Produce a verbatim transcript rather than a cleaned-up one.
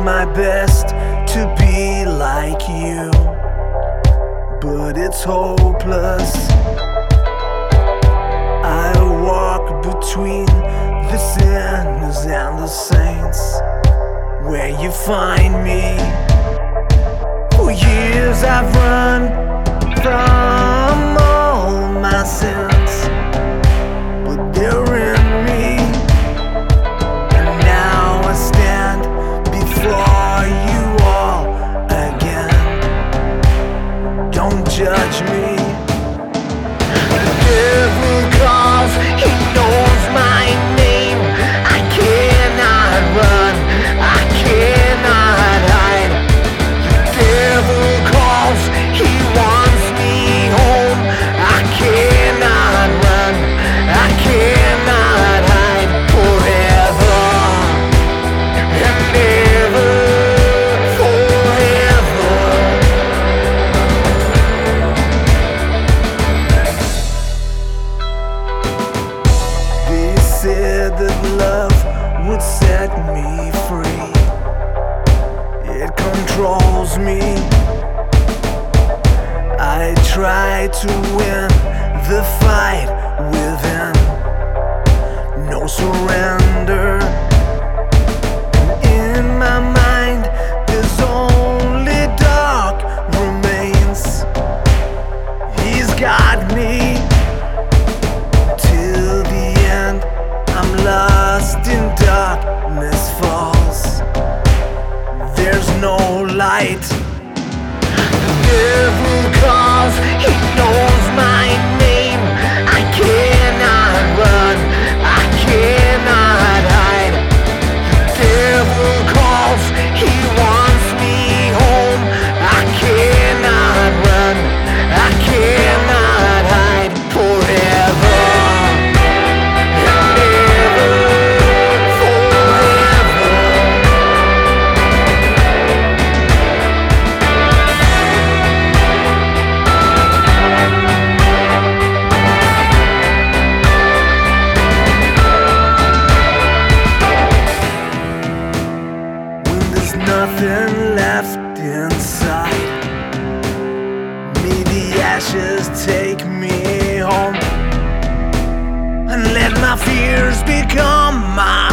my best to be like you, but it's hopeless. I walk between the sinners and the saints. Where you find me? For years I've run from all my sins, but they're in me, and now I stand before you all again. Don't judge me. The devil calls, he knows my name. I cannot run, I cannot hide. The devil calls, he wants me home. I cannot run, I cannot hide. Forever and ever, forever. They said that love would set me free. It controls me. I try to win the fight within. No surrender. In my mind, there's only dark remains. He's got me till the end. I'm lost in darkness falls. There's no light. The devil calls, he knows my name. I cannot run, I cannot hide. The devil calls, he wants me home. I cannot run, I cannot hide. Forever and ever, forever. When there's nothing left inside, may the ashes take me home, and let my fears become my